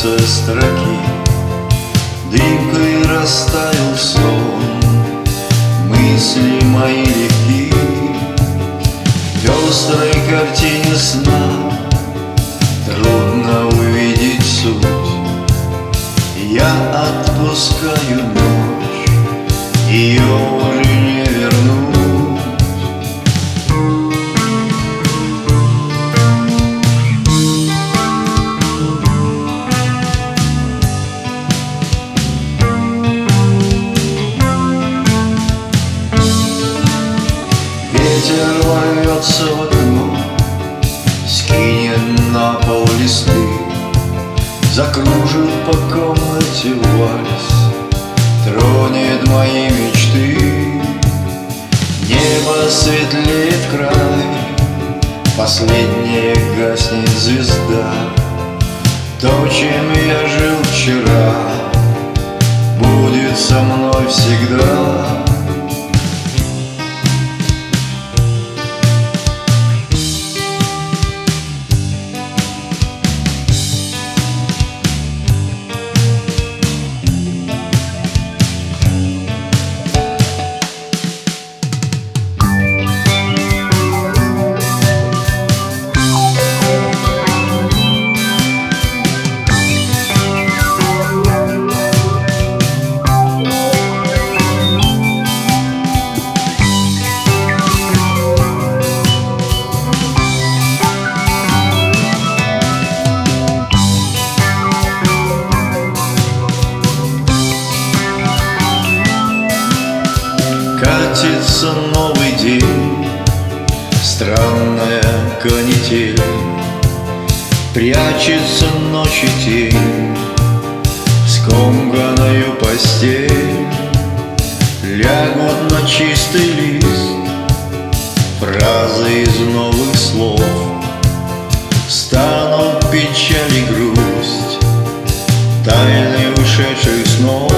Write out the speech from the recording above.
конце строки дымкой растаял сон. Мысли мои легки в пестрой картине сна. Трудно увидеть суть. Я отпускаю ночь, ее уже не вернуть. Ветер ворвется в окно, скинет на пол листы, закружит по комнате вальс, тронет мои мечты. Небо светлеет край, последняя гаснет звезда. То, чем я жил вчера, будет со мной всегда. Катится новый день, странная канитель, прячется ночи тень, скомканную постель. Лягут на чистый лист фразы из новых слов, станут печаль и грусть, тайны ушедших снов.